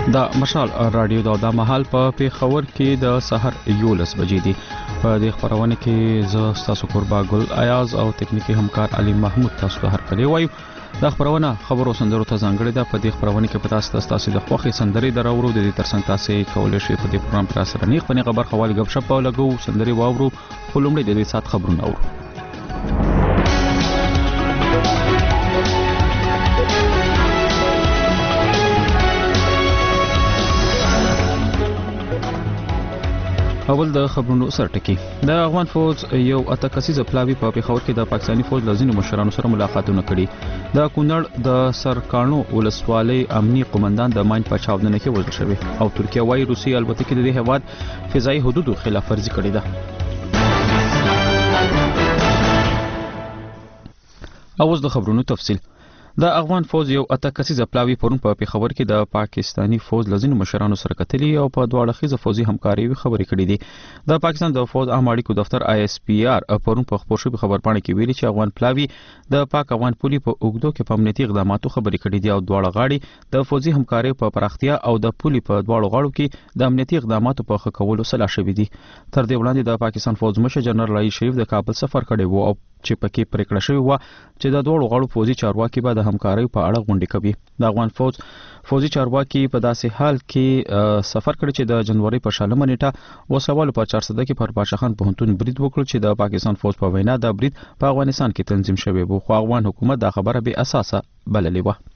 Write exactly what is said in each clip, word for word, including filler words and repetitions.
د مشال رادیو دا د محل په پیښور کې د سحر یولس بجې دي. په دې خبرونه کې زه تاسو قربا ګل ایاز او تکنیکی همکار علي محمود تاسو ته هر کله وایو. دا خبرونه خبرو سندرو ته ځانګړې ده. په دې خبرونه کې پتا ستاسو تاسو د خوخي سندري دراورو د دې ترڅنګ تاسو کولای شئ په دې پروګرام پر اثر نه خپل خبر حواله غب شپ او لګو سندري واورو خلومړي د دې سات خبرونه اورو. اول د خبرونو سرټکی. د افغان فوج یو اته کسیزه پلاوی په پیښور کې د پاکستاني فوج لزینو مشرانو سره ملاقاتونه کړي. د کونړ د سرکانو ولسوالۍ امني قومندان د ماین په چاودنه کې وژل شوی او ترکیه وايي روسي البته کې د دې هواد فضائي حدودو خلاف ورزي کړې ده. اوس د خبرونو تفصیل. د افغان فوج یو اته کسیزه پلاوی پرون په پیښور کې د پاکستاني فوج لزینو مشرانو سره کتلی او په دواړه خيزه فوجي همکاري خبرې کړې دي. د پاکستان د فوج عام اړیکو دفتر آی اس پی آر پرون په خبر شوی خبرپاڼه کې ویلي چې افغان پلاوی د پاک افغان پولي په اوګدو کې په امنیتي اقداماتو خبرې کړې دي او دواړه غاړي د فوجي همکاري په پراختیا او د پولي په دواړو غاړو کې د امنیتي اقداماتو په ښه کولو سلا شوې دي. تر دې وړاندې د پاکستان فوج مشر جنرال رئیس شریف د کابل سفر کړی وو او چې پکې پریکړه شوې و چې د دوه غړو فوجي چارواکي به د همکارۍ په اړه غونډه کوي. د افغان فوج فوجي چارواکي په داسې حال کې سفر کړی چې د جنوري په شلمه نیټه وسوال په چهارصد کې پر پاشخان پوهنتون برید وکړ چې د پاکستان فوج په وینا د برید په افغانستان کې تنظیم شوی و خو افغان حکومت دا خبره به اساسه بللې و.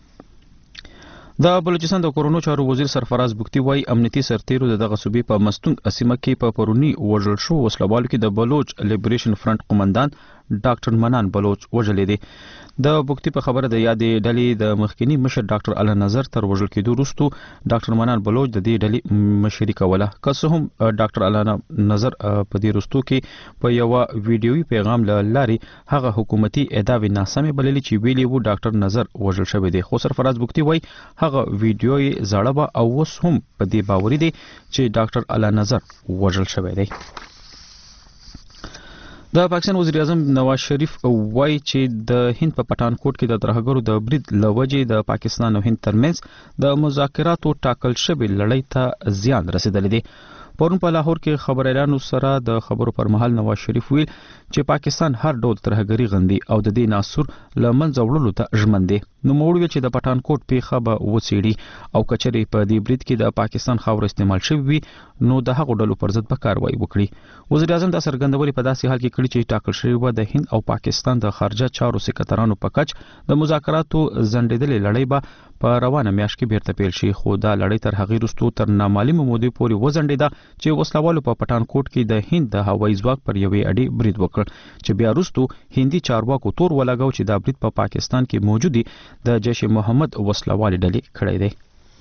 د بلوچستان د کورونو چارو وزیر سرفراز بوکتی وای امنیتي سرتیرو دغه صوبې په مستونګ اسیمه کې په پرونی وژل شو وسلوالو کې د بلوچ لیبریشن فرنٹ قومندان ډاکټر منان بلوچ وژلې دي. د بوکتی په خبره د یادې ډلې د مخکنی مشر ډاکټر اعلی نظر تر وژل کېدو وروسته ډاکټر منان بلوچ د دې ډلې مشري کوله. که څه هم ډاکټر اعلی نظر په دې وروسته کې په یو ویډیوي پیغام لاري هغه حکومتي ادعاوې ناسمه بللې چې ویلي وو ډاکټر نظر وژل شوی دی. خو سرفراز بوکتی وای هغه ویډیو یې زړه او اوس هم په دې باوري دي چې ډاکټر اعلی نظر وژل شوی دی. د پاکستان وزیر اعظم نواز شریف وایي چې د هند په پټانکوټ کې د ترهګرو د برید لوجې د پاکستان او هند ترمنځ د مذاکراتو ټاکل شوی لړۍ ته زیان رسیدلی دی. پرون په لاهور کې خبريالانو سره د خبرو پر مهال نواز شریف ویل چې پاکستان هر ډول ترهګری غندي او د دې ناسور لمنځه وړلو ته ژمن دی. نو موږ چې د پټانکوټ پیښه به وڅېړي او کچري په دې برید کې د پاکستان خاور استعمال شوی وي نو د هغو ډلو پر ضد به کاروایی وکړي. وزیر اعظم د سرګندولې په داسې حال کې کړي چې ټاکل شوی و د هند او پاکستان د خارجه چارو سکرټرانو په کچ د مذاکراتو ځنډېدلې لړۍ به په روانه میاشت کې بیرته پیل شي. خو دا لړۍ تر هغې وروسته تر نامعلومې مودې پورې وځنډېده چې وسلوالو په پټانکوټ کې د هند د هوایي ځواک پر یوې اډې برید وکړ چې بیا وروسته هندي چارواکو تور ولګاو چې دا برید په پاکستان کې موجودي د جیش محمد وسلوالې ډلې کړی دی.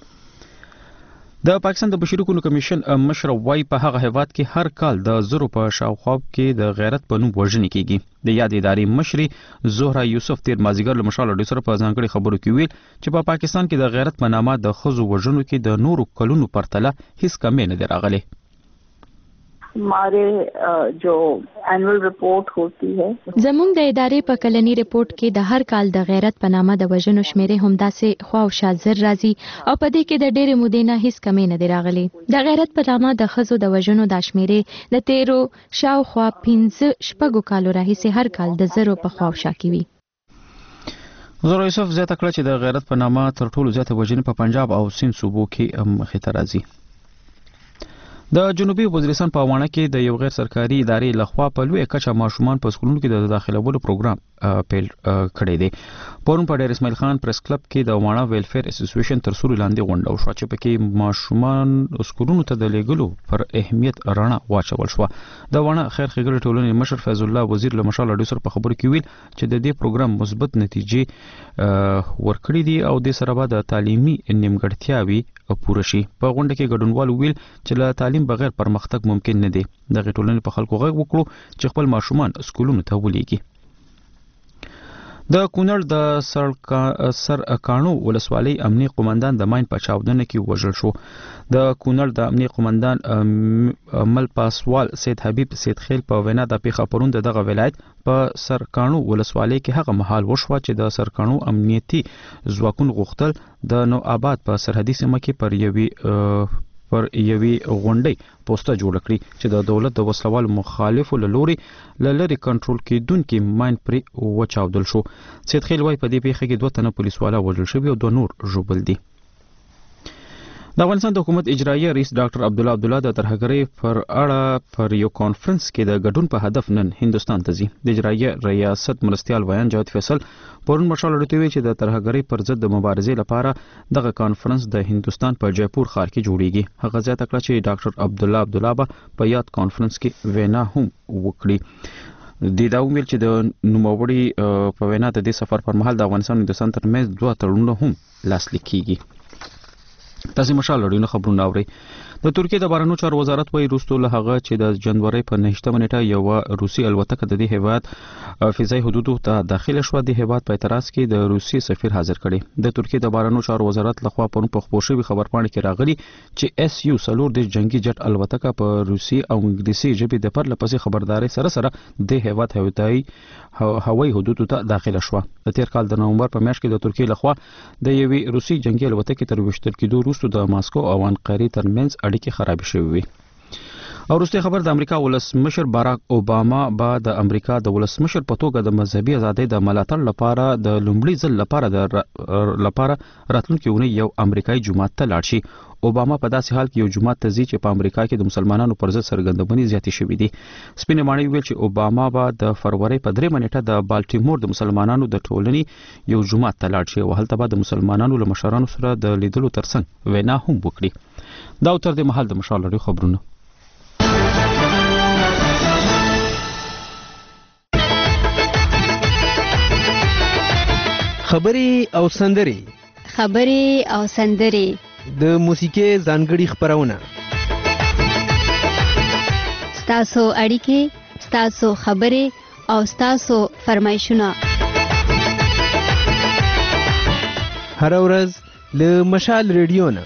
د پاکستان د بشري حقوقو کمیشن مشر وای په هغه هیواد کې هر کال د زرو په شاوخوا کې د غیرت په نوم وژنې کیږي. د یاد ادارې مشري زهرا یوسف تیر مازیګر له مشال ډیسر په ځانګړي خبرو کې ویل چې په پاکستان کې د غیرت په نامه د خزو وژنو کې د نورو کلونو پرتله هیڅ کمی نه دی راغلی. हमारे जो annual report होती है زموږ د ادارې په کلنی ریپورت کې د هر کال د غیرت په نامه د وژنو شمیرې همداسې خوا او شا زر راځي او په دې کې د ډېرې مودې نه هیڅ کمی نه دی راغلی. د غیرت په نامه د ښځو د وژنو دا شمیرې د تیرو شاوخوا پنځه شپږو کالو راهیسې هر کال د زرو په خوا او شا کې وي. زهرا یوسف زیاته کړه چې د غیرت په نامه تر ټولو زیاته وژنې په پنجاب او سند صوبو کې مخې ته راځي. د جنوبي وزیرستان په وانه کې د یو غیر سرکاري ادارې لخوا په لوی کچه ماشومان په سکولونو کې د داخلهولو پروګرام پیل کړی دی. پرون په ډیر اسماعیل خان پریس کلب کې د وانه ویلفیر اسوسییشن تر سوري لاندې غونډه وشوه چې پکې ماشومان سکولونو ته د لیږلو پر اهمیت رڼا واچول شوه. د وانه خیر ښېګړې ټولنې مشر فیض الله وزیر له مشال ډیسر په خبرو کې ویل چې د دې پروګرام مثبت نتیجې ورکړې دي او د سره به د تعلیمي نیمګړتیاوي پوره شي. په غونډه کې ګډونوال ویل چې له تعلیم بغیر پرمختګ ممکن نه دی. د ټولنې په خلکو غږ وکړو چې خپل ماشومان سکولونو ته ولېږي. د کونړ د سر کانو ولسوالۍ امنیه قومندان د ماین په چاودنه کې وژل شو. د کونړ د امنیه قومندان مل پاسوال سید حبیب سید خیل په وینا د پیښه پرون دغه ولایت په سر کانو ولسوالۍ کې هغه محل وشو چې د سر کانو امنیتي ځواکونو غوښتل د نو آباد په سرحدي سیمه کې پر یوي پر یوي غونډۍ پوسټه جوړ کړی چې د دولت د وسلوال مخالفو لوري لری کنټرول کېدونکو ماین پر وچاودل شو. سید خیل وايي په دې پیښه کې دوه تنه پولیس والا وژل شوی او دوه نور ژوبل دي. د افغانستان د حکومت اجرایي رئیس ډاکټر عبد الله عبد الله د ترهګرۍ پر اړه پر یو کانفرنس کې د ګډون په هدف نن هندستان ته ځي. د اجرایي ریاست مرستيال ویان جاوید فیصل پرون مشال لټوي چې د ترهګرۍ پر ضد د مبارزې لپاره دغه کانفرنس د هندستان په جیپور ښار کې جوړیږي. هغه زیاته کړه چې ډاکټر عبد الله عبد الله په یاد کانفرنس کې وینا هم وکړي. د دا ویل چې د نوموړي په وینا د دې سفر پر مهال د افغانستان او هندستان ترمنځ دوه تړونونه هم لاسلیک کیږي. تاسو مشال لري خبرونه اوري. د ترکیه د بهرنیو چارو وزارت وايي وروسته له هغه چې د جنوري په نهمه نیټه یو روسي الوتکه د دې هیواد فضایي حدودو ته داخله شو. د هیواد په اعتراض کې د روسي سفیر حاضر کړي. د ترکیه د بهرنیو چارو وزارت لخوا په خبرشوي خبرپاڼه کې راغلي چې اس یو سلور د جنگي جټ الوتکه په روسي او انګلیسي ژبه د پرله پسې خبرداري سره سره د هیواد هوایي هوایي حدودو ته داخله شو. د تیر کال د نومبر په میاشت کې د ترکیه لخوا د یوې روسي جنگي الوتکې تر وشتل کېدو وروسته د ماسکو او انقرې ترمنځ اړیکې خراب شوې وي. او وروسته خبر د امریکا ولسمشر باراک اوباما با د امریکا د ولسمشر په توګه د مذهبي ازادۍ د ملاتړ لپاره د لومړي ځل لپاره د لپاره راتلونکي اونۍ یو امریکایي جماعت ته لاړ شي. اوباما په داسې حال کې یو جماعت ته ځي چې په امریکا کې د مسلمانانو پر ضد سرګردونې زیاتې شوې دي. سپینې ماڼۍ ویل چې اوباما به د فروری په درېمه نیټه د بالټیمور د مسلمانانو د ټولنې یو جماعت ته لاړ شي او هلته به د مسلمانانو له مشرانو سره د لیدلو ترڅنګ وینا هم وکړي. دا تر دې مهال د مشال لري خبرونه. خبرې او سندرې خبرې او سندرې د موسیقي ځانګړي خبرونه ستاسو اړیکې ستاسو خبرې او ستاسو فرمایشونه هر ورځ له مشال ریډیو نه.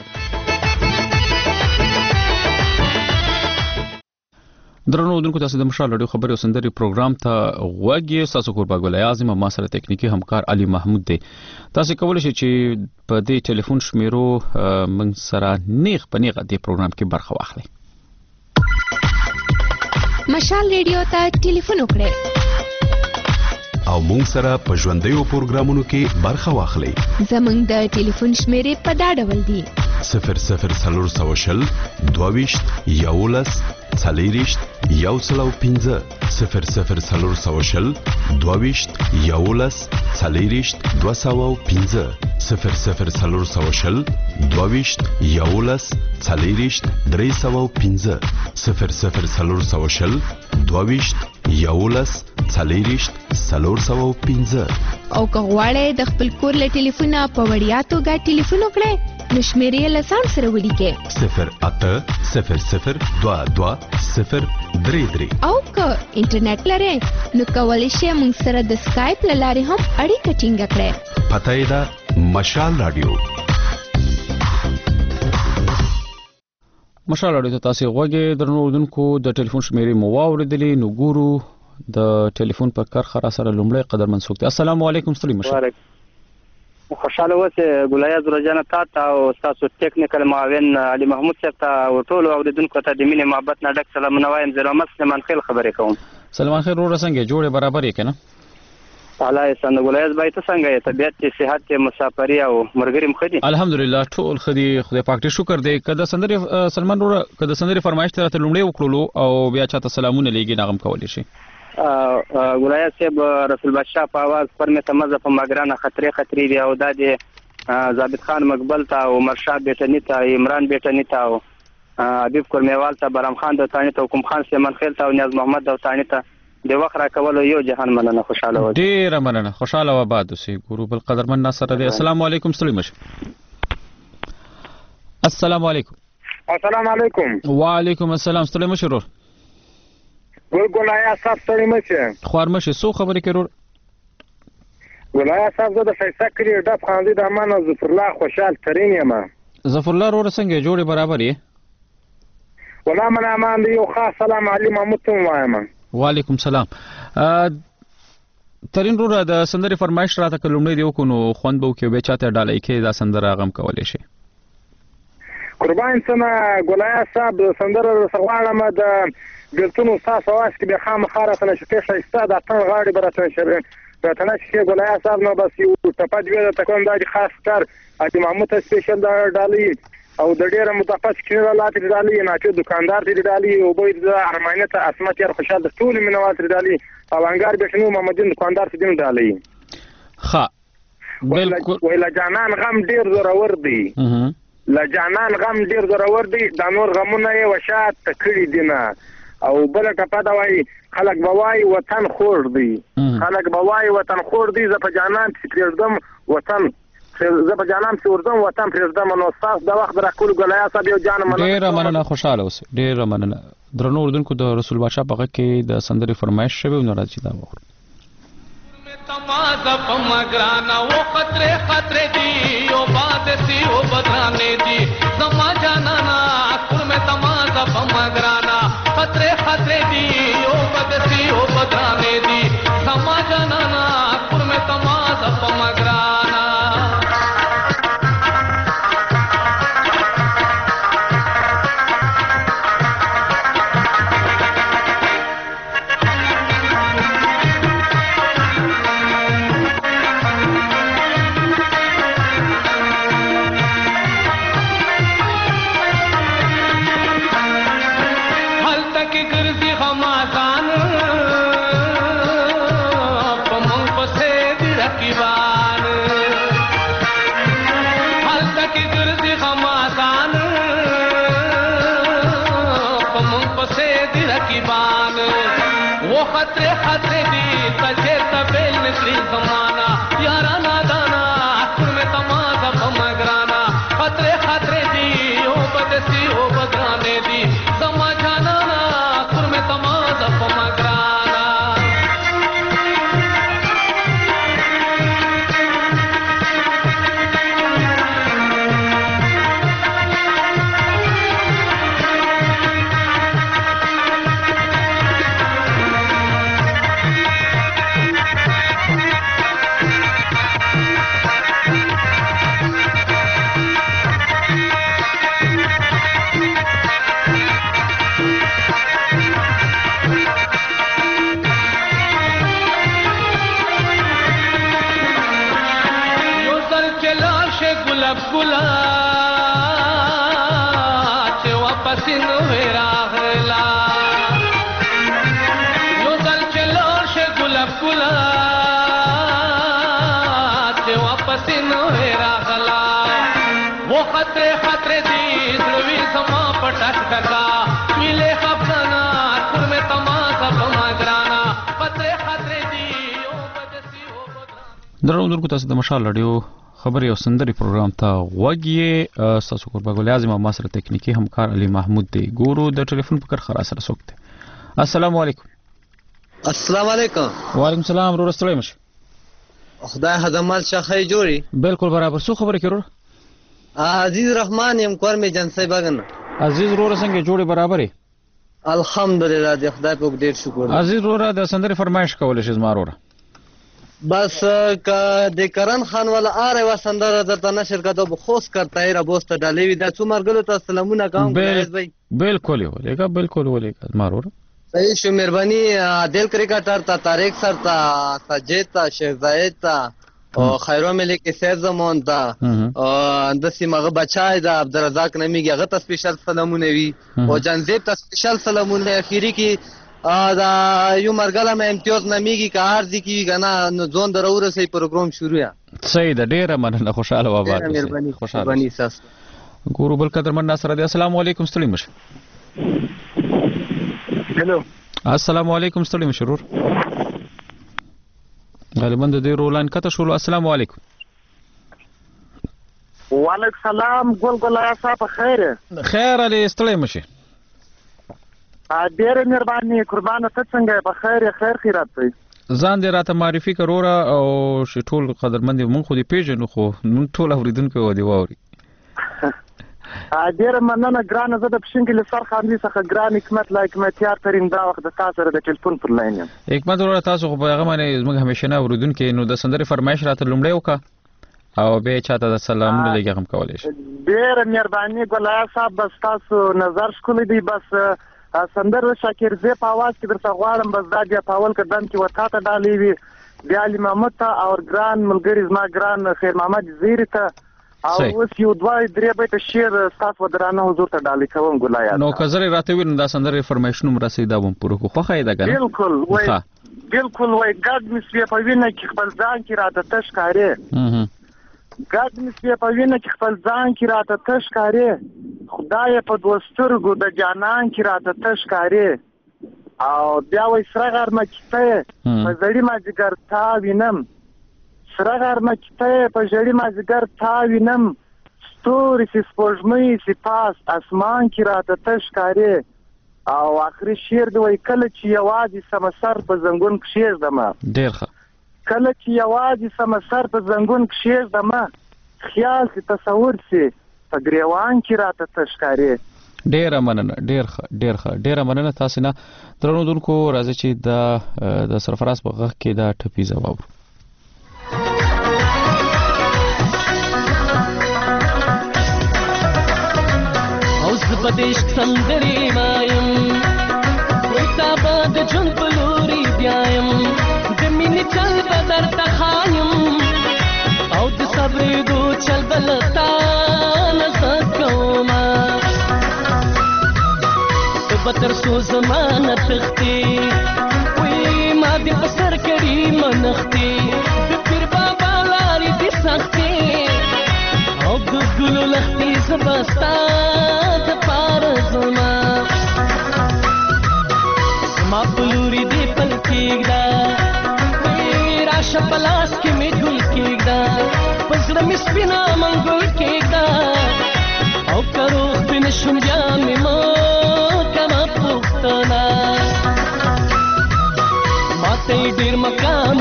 درنو دونکو تاسو د مشال رادیو خبري او سندري پروګرام ته غوږی تاسو قربا ګل اعظم ما سره ټکنیکی همکار علي محمود دی. تاسو کولای شئ چې په دې ټلیفون شمیرو من سره نیغ په نیغه دې پروګرام کې برخه واخلئ. مشال ریډیو ته ټلیفون وکړئ او مونږ سره په ژوندیو پروګرامونو کې برخه واخلئ. زمونږ د ټلیفون شمیرې په دا ډول دي: صفر صفر څلور سوه شل دوه ویشت یولس څلېرویشت یو سل او پنځه صفر صفر څلور سوه شل دوه ویشت یولس څلېرویشت دوه سوه او پنځه صفر صفر څلور سوه شل دوه ویشت یولس څلېرویشت درې سوه او پنځه صفر صفر څلور سوه شل دوه ویشت یولس څلېرویشت څلور سوه او پنځه. او که غواړئ د خپل کور له ټلیفونه په وړیا توګه ټلیفون وکړئ نو شمیرې له ځان سره ولیکئ: صفر اته صفر صفر دوه دوه صفر درې درې. او که انټرنیټ لرئ نو کولی شئ موږ سره د سکایپ له لارې هم اړیکه ټینګه کړئ. پته یې ده مشال رادیو. مشال رادیو ته تاسو غوږی درنو دونکو د ټلیفون شمیرې مو واوریدلې. نو ګورو د ټلیفون په کرخه را سره لومړی قدر منسوک دی. السلام علیکم ستړي مشه. خوشاله اوسه ګلایز ورجانه تاسو او تاسو ټیکنیکل معاون علي محمود صاحب ته او ټول اوریدونکو ته د مینې محبت نه ډک سلامونه وایم. زه رحمت سلیمان خیل خبرې کوم. سلمان خیل ورو څنګه جوړه برابر یې کنه؟ الله یې څنګه ګلایز بای ته څنګه یې طبيعت کې صحت کې مسافري او مرګري مخدي؟ الحمدلله ټول خدي خدای پاک ته شکر دی. کله سندري سلمان ورو کله سندري فرمایش ته لومړی وکړلو او بیا چاته سلامونه لګي نغم کولی شي. ګلایز صاحب رسول بادشاہ په आवाज پر مې تمزه په مګرانه خطرې خطرې دی او دا د ضابط خان مقبل ته او مرشاد بیٹنی ته عمران بیٹنی ته او حبیب کورمیوال ته برام خان د تانی ته حکم خان سیمن خیل ته او نیاز محمد د تانی ته د وخت را کول یو جهان مننه. خوشاله و ډیر مننه. خوشاله و باد اوسې ګورو بل قدرمن ناصر دی. السلام علیکم ستړي مشه. السلام علیکم. السلام علیکم. وعلیکم السلام ستړي مشه ورور. ګل ګلایا صاحب ستړي مشه. خوار مشه سو خبرې کړو. ګلای صاحب زه د فیصل کلی ډب خاندي د امان او ظفر الله خوشحال ترین یم. ظفر الله وروره څنګه جوړې برابر یې؟ ولا من امان دی یو خاص سلام علي محمود ته وایم. وعلیکم سلام. ترین وروره د سندرې فرمایش راته که لومړی دی وکړو نو خوند به وکړي بیا چاته ډالۍ کې دا سندره غم کولی شي. قربان څنګه ګلای صاحب سندره درڅخه غواړم د بېلتون استاد په واس کې بیا خامخا راته نشته ښایسته د اتڼ غاړې به راته شوې راته نشي ګلای صاحب نو بس یو ټپه دوې درته کوم دا د خاص کار حاجي محمود ته سپیشل دا ډالۍ او د ډېره متفق کړه لا ته ډالۍ نه چې دکاندار ته ډالۍ او به د ارمانه ته اسمت یې خوشاله د ټول مینوال ته ډالۍ او انګار بشنو محمدین دکاندار ته ډالۍ. ښه بالکل ویلا جانان غم ډېر زورور دی. لا جانان غم ډېر زورور دی دا نور غمونه یې وشات کړي دي نه او بل ټپه دا وایي خلک به وایي وطن خور دی خلک به وایي وطن خور دی زه په جانان چې پرېږدم وطن زه په جانان چې ورځم وطن پرېږدم نو ستاسو د وخت راکول ګلای صاحب یو جان مننه ډېره مننه خوشحاله اوسئ ډېره مننه. درنو اردوونکو د رسول بادشاه په غږ کې د سندرې فرمایش شوی نو راځي دا وخورو. तमाजा पमगराना वो खतरे खतरे दी ओ बात सी ओ बदराने दी समा जाना ना कुल में तमाजा पमगराना खतरे खतरे दी ओ बात सी ओ बदराने दी समा जाना ना कुल में तमाजा पमगराना खतरे खतरे दी तजे तबेल निकली जमाना यारा नादाना आखिर में तमाजा बमगराना खतरे खतरे दी ओ बदसी ओ बदराने दी समा जाना ना आखिर में तमाजा बमगराना गुला चे वापस नुवे रागला यो दल चलो शे गुलाब गुला चे वापस नुवे रागला वो खतरे खतरे दी ध्रुवी समा पटक टका मिले खपना कुर में तमाशा बमगराना खतरे खतरे दी ओ बदसी ओ बदराना. درنو اردوونکو تاسو د مشال رادیو خبري او سندري پروګرام ته وګورئ. تاسو قربان اعظم ما سره تکنیکی همکار علي محمود دی. ګورو د ټلیفون په کار خرا سره سوکته. السلام علیکم. السلام علیکم. وعلیکم السلام. ورور ستړی مشه. خدای خدمت شخې جوړي. بالکل برابر. څه خبره کړو؟ عزیز رحمان يم کور می جنسي بغن. عزیز ورور څنګه جوړي برابرې؟ الحمدلله د خدای په ډیر شکر. عزیز ورور د سندري فرمایش کول شي زمارور. بس کا د کرن خان ولا اره وسندره درته نشر کده بخوس کرتا ہے ربوست ډالوی د څومرګلو ته سلامونه کوم ګلایز بھائی. بالکل ولېګا بالکل ولېګا مارور صحیح شو مهرباني عادل کرکټر تا طارق سر تا سجید تا شیخ زاید تا او خیرو ملک سید زمون تا او اندسی مغه بچای دا عبدالرزاق نمیږي هغه ته سپیشل سلامونه وی او جنزیب ته سپیشل سلامونه اخیری کی دا یو مرګله مې امتیاز نمیږي که ارزي کی کنه نو ځون درور سي پروګرام شروع یا صحیح ده. ډیره مننه خوشاله و آباد مهرباني خوشاله ساس ګورو بل قدر من ناصر دی. السلام علیکم. ستړي مشه. هلو السلام علیکم. ستړي مشه ورور. غالبا د دې رولان کته شروع. السلام علیکم. وعلیکم السلام. ګل ګلای صاحب خیر خیر علي. ستړي مشه. ډېر مهرباني قربان ته څنګه په خیر خیر خیرات دی. ځان دې راته معرفي کړوره او چې ټول قدرمند مونږ خو دې پیژنو خو مونږ ټول اوریدونکو و دې واوري. ډیره مننه ګرانه. زه د پښینګل سر خاندي څخه ګران حکمت لا حکمتیار ترين دا وخت د تاسو سره د ټلیفون پر لاین یم. حکمت ورته تاسو خو په هغه باندې زموږ همیشه نه اوریدونکو نو د سندرې فرمایش راته لومړی وکړه او به چاته د سلامونه لګم کولای شي. ډیره مهرباني ګلای صاحب بس تاسو نظر شکولې دی بس سندر شاکر زه په आवाज کې درته غواړم بس دا بیا په اول قدم کې وتا ته ډالې وی بیا علي محمد ته او ګران ملګری زما ګران خیر محمد زیری ته او اوس یو دوه درې بیت شعر تاسو ودرانه حضور ته ډالې کوم ګلای. نو کزر راته وینم دا سندرې فرمایشونه مرسته وم پوره خو خو خایدا کنه. بالکل وای بالکل وای ګډ مې په وینه کې خپل ځان کې راته تش کاری. ګډ مې په وینه کې خپل ځان کې راته تش کاری. خدای په دوسترګو د جانان کې راته تش کاری. او بیا وای سره غرمه کیته په زړی ما جګر تا وینم. سره غرمه کیته په زړی ما جګر تا وینم. ستوري سي سپوږمۍ سي پاس اسمان کې راته تش کاری. او اخري شعر دی وای کله چې یوازې سمسر په زنګون کې شېږدم. ډیر ښه. کله چې یوازې سمسر په زنګون کې شېږدم خیال سي تصور سي په ګریوان کې راته تش کاری. ډیر مننه ډیر ښه ډیر ښه ډیر مننه تاسو نه درنو دونکو راځي چې دا د سرفراز په غږ کې دا ټپي جواب اوس په دې سندري وایم وای تا باد جون پلوري بیایم د مینې چل بدر ته خایم او د صبر دو چل بلتا نسکوما بتر سو زمانه تختی وی ما دی پسر کړي منختی د پیر بابا لاري دي سختي او د ګلو لختي زبستا د پار زما ما پلوري دی پل کېږدا وی راشه پلاس کې می ګل کېږدا پزړه می سپینا منګل کېږدا او کرو بن شم بیا می ما माते ډیر مقام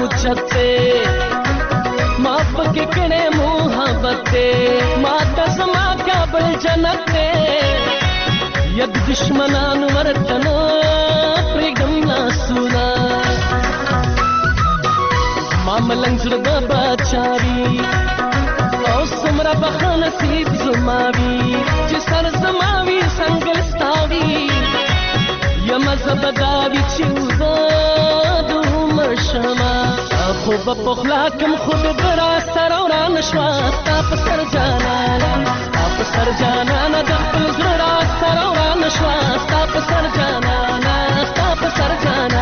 چته ما پکې کړه محبت ما ته سما کابل جنت ید دشمنان ورتن پرګم نا سونا ما ملنګ زړه د بچاري او سمرا بخ نصیب زماوي چې سر زماوي څنګه ستاوي یم زبداوی چې دوم شما خو په پخلا کم خود برا سر اور نشوا تا په سر جانا تا په سر جانا نه د خپل زړه سر اور نشوا تا په سر جانا نه تا په سر جانا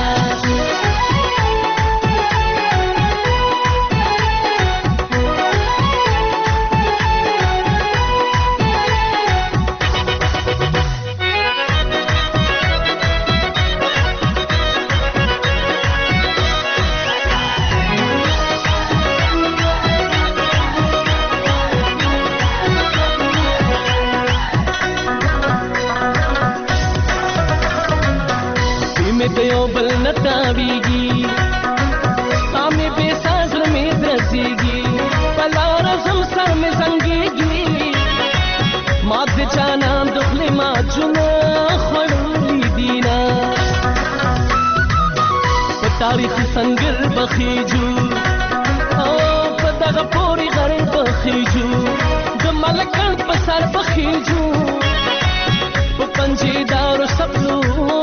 دیو بل نتاویگی سامی بے سازر میں درسیگی پلا رزم سر میں زنگیگی ماد جانا دخل ما جنا خوڑولی دینا پتاریخ سنگر بخیجو پتاغ پوری غر بخیجو دمالکن پسر بخیجو پنجی دارو سپلو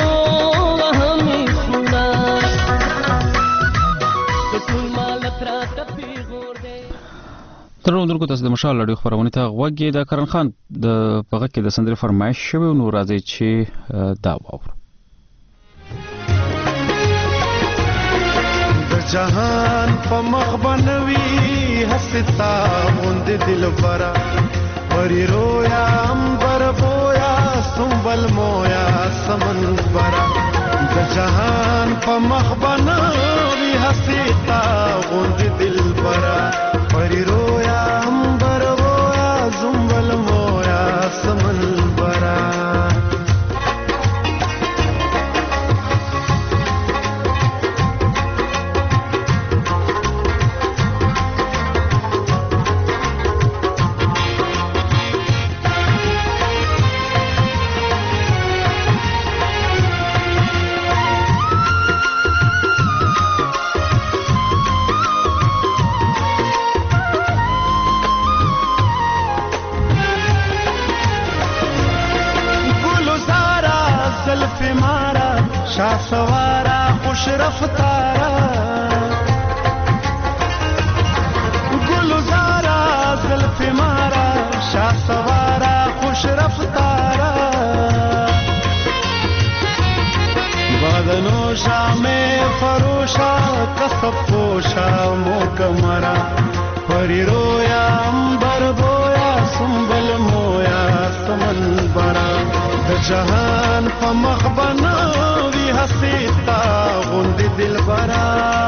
ترنو دونکو تاسو د مشال لړۍ خبرونه ته غوږی د کرن خان د پغه کې د سندري فرمایش شوی نو راځي چې دا واور د جهان په مخ بنوي هستا مند دل برا پری رویا امبر بویا سنبل مویا سمن برا د جهان په مخ بنوي هستا مند دل برا پری رویا امبر بویا سنبل مویا سمن برا شاه سوارا خوش رفتارا گلزارا زلف مارا شاه سوارا خوش رفتارا بادنوشا میں فروشا کسب پوشا موکمرا پری رویا امبر بویا سنبل مویا سمن برا د جهان په مخ بنوي حسیتا غوندې دلبرا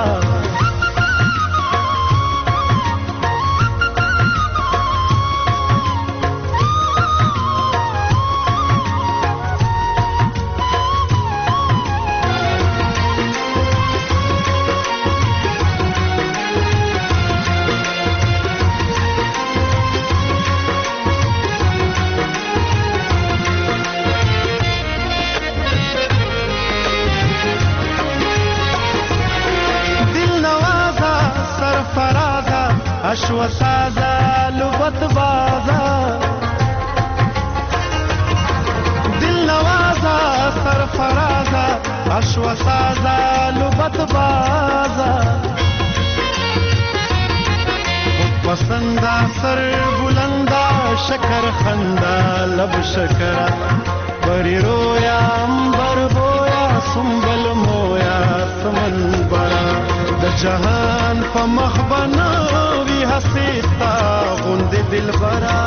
اشو سازا لبت بازا دل نوازا سرفرازا اشو سازا لبت بازا خود پسندا سر بلندا شکر خندا لب شکرا بری رویا امبر بویا سنبل مویا سمن برا د جهان په مخ بنوي حسیتا غوندې دلبرا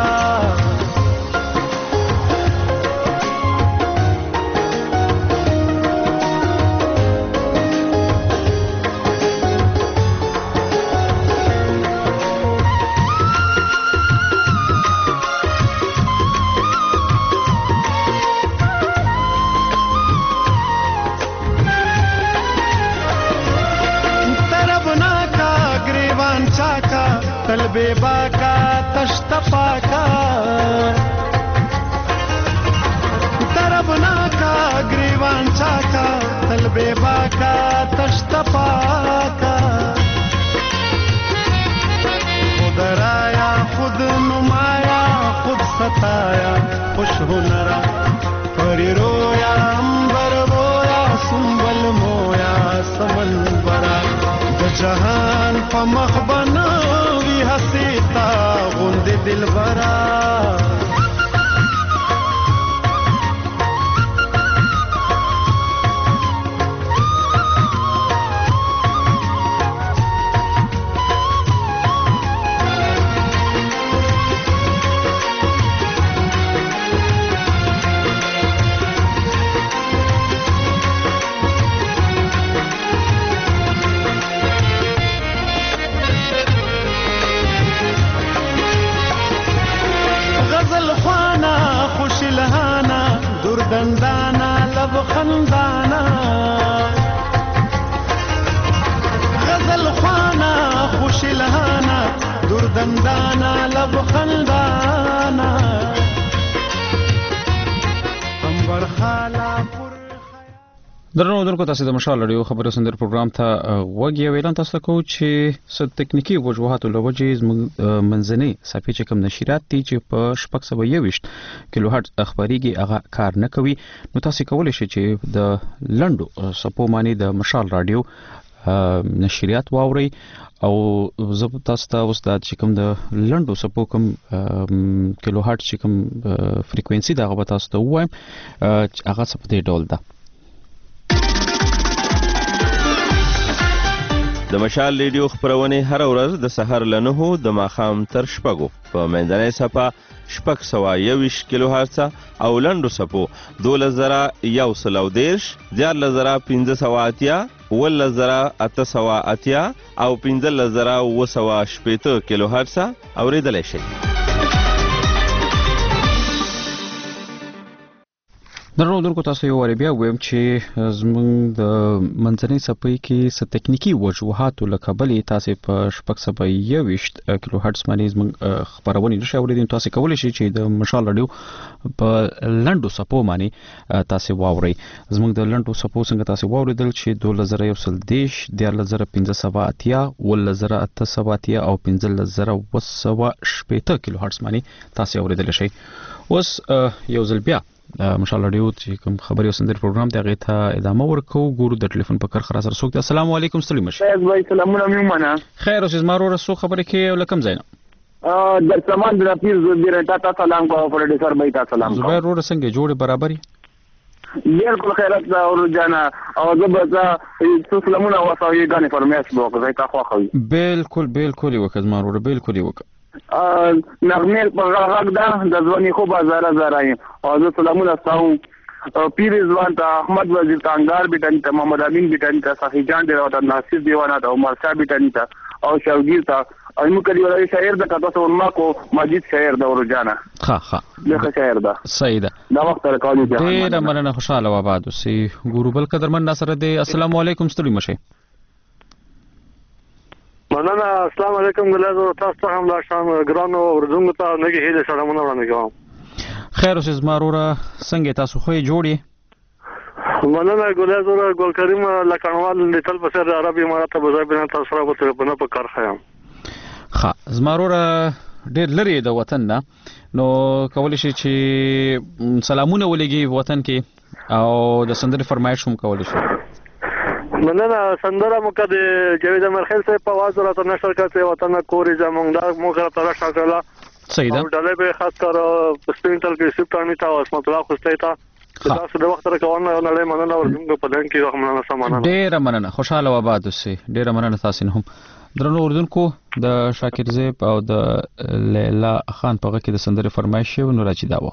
تل بے باکا تشت پاکا دربنا کا گریوان چاکا تل بے باکا تشت پاکا خود رایا خود نمایا خود ستایا خوش ہنرا پری رویا امبر بویا سنبل مویا سمن برا د جهان په مخ بنوي حسیتا غوندې دلبرا دندانا لب خندانا غزل خوانا خوش لهانا دور دندانا لب خندانا انبر خالا درنو درکو تاسو د مشال لريو خبرو سندر پروګرام ته وګي ویلان تاسو کو چې ست تکنیکی وجوهات لوجې منځنی صفحه چې کوم نشریات دي چې په شپږ سوه یوویشت کیلو هرتز اخباریږي هغه کار نه کوي نو تاسو کولای شئ چې د لندو سپو معنی د مشال رادیو نشریات واوري او زه تاسو ته اوس د چې کوم د لندو سپو کوم کیلو هرتز چې کوم فریکوئنسي دا غو تاسو ته وایم هغه څه په دې ډول ده د مشال ریډیو خبرونه هر ورځ د سحر له نهو د ماخام تر شپږو په منځنۍ صفه شپږ سوه یوویشت کیلو هرتز او لنډو صفو دولس زره یو سل او دېرش دیارلس زره پنځه سوه اتیا اوولس زره اته سوه اتیا او پنځلس زره اووه سوه شپېته کیلو هرتز اورېدلی شئ. درنو درکو تاسو یو وری بیا ویم چې زمونږ د منځنۍ صفحې کې څه تکنیکی وجوهات لکه بلې تاسو په شپږ سوه یوویشت کیلو هرتز باندې زمونږ خبرونه نشئ اوریدلی تاسو کولی شئ چې د مشال رادیو په لنډو صفحو باندې تاسو واورئ. زمونږ د لنډو صفحو څنګه تاسو واوریدل چې دولس زره یو سل دېرش دیارلس زره پنځه سوه اتیا اوولس زره اته سوه اتیا او پنځلس زره اووه سوه شپېته کیلو هرتز باندې تاسو اوریدلی شئ. اوس یو ځل بیا ماشاء الله ډیو چې کوم خبري وسندر پروګرام ته غیته ادامه ورکو ګورو د ټلیفون په کار خلاص رسوک السلام علیکم ستړي مشه خیر وای سلامونه میمنه خیر اوس زما ورو خبره کې ولکم زینا ا د سامان د پیر زویر تا سلام کو پروډوسر بای تا سلام کو زبیر ورو څنګه جوړه برابرۍ بالکل خیرات دا ور جانا او زبر څه سلامونه واسوي غانې فرمایش بوکه زای تا خو خو بالکل بالکل وکړ ما ورو بالکل وکړ نغمه په غږ دا د ځواني خو بازار زراي او زه سلامونه تاسو پیر ځوان ته احمد وزیر تانګار بیٹن ته محمد امین بیٹن ته صحیح جان دی او د ناصر دیوانه ته عمر شاه بیٹن ته او شوګیر ته ایمو کړي ولای شاعر د کتو ورما کو مجید شاعر د ورجانا ها ها دغه شاعر دا صحیح ده دا وخت تر کالو ځه ډیر مننه خوشاله و آباد اوسې ګورو بل قدرمن ناصر دی السلام علیکم ستړي مشه مننه السلام علیکم ګلازو تاسو ته هم لا شام ګرانو ورزنګ ته نګي هله سلامونه وړاندې کوم خیر اوس زمارورا څنګه تاسو خو جوړی مننه ګلازو ګل کریم لکانوال د تل په سر عربي امارات ابو ظبي نه تاسو را په په په کار خیم ها زمارورا ډېر لري د وطن نه نو کولای شي چې سلامونه ولګي وطن کې او د سندري فرمایش هم کولای شي مننه سندره مو کده جاوید مرخیل سے پواز راته نشر کړه وطن کوري زمونږ دا مو کړه تر شاکلا صحیح ده ډلې به خاص کر سپینټل کې سپټانی تا او اسمت الله خوسته تا تاسو د وخت راکونه نه لې مننه ورزنګ په دن کې رحمانه سمانه ډېر مننه خوشاله و آباد اوسې ډېر مننه تاسو هم درنو اردوونکو د شاکر زیب او د لیلا خان په غږ کې د سندري فرمایش نو راځي دا و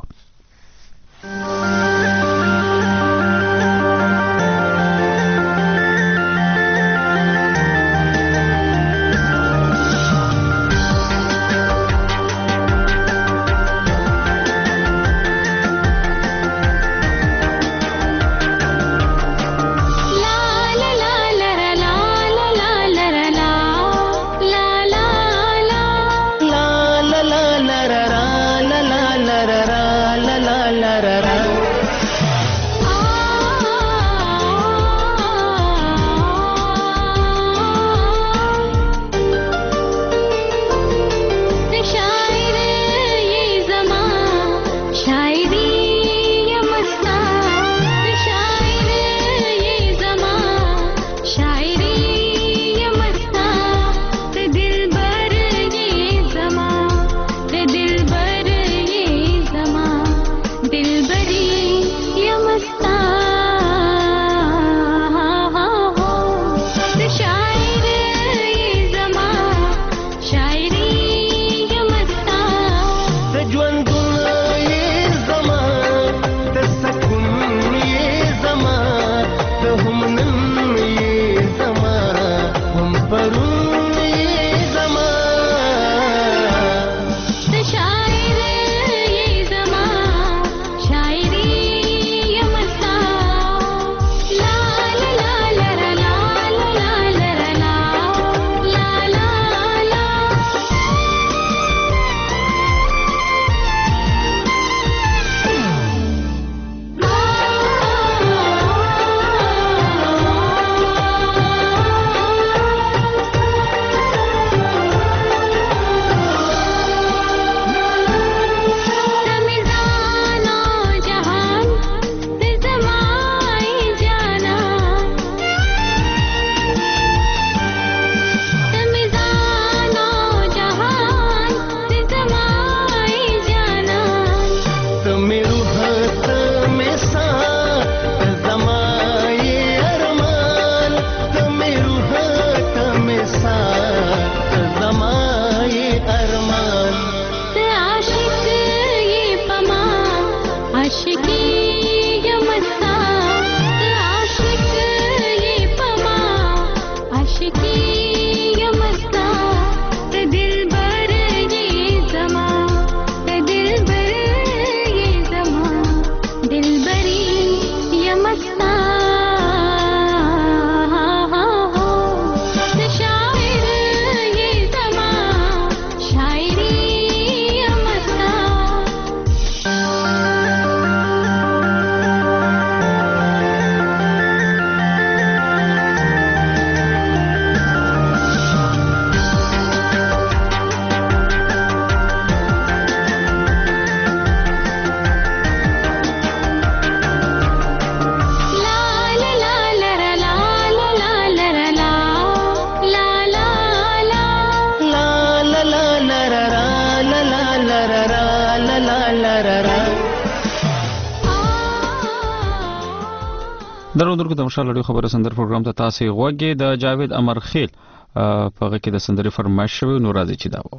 درو درو د مشال لړۍ خبره سندر پروګرام ته تاسو غوږی د جاوید امر خیل په هغه کې د سندرې فرمایش شوی نو راځي چې دا و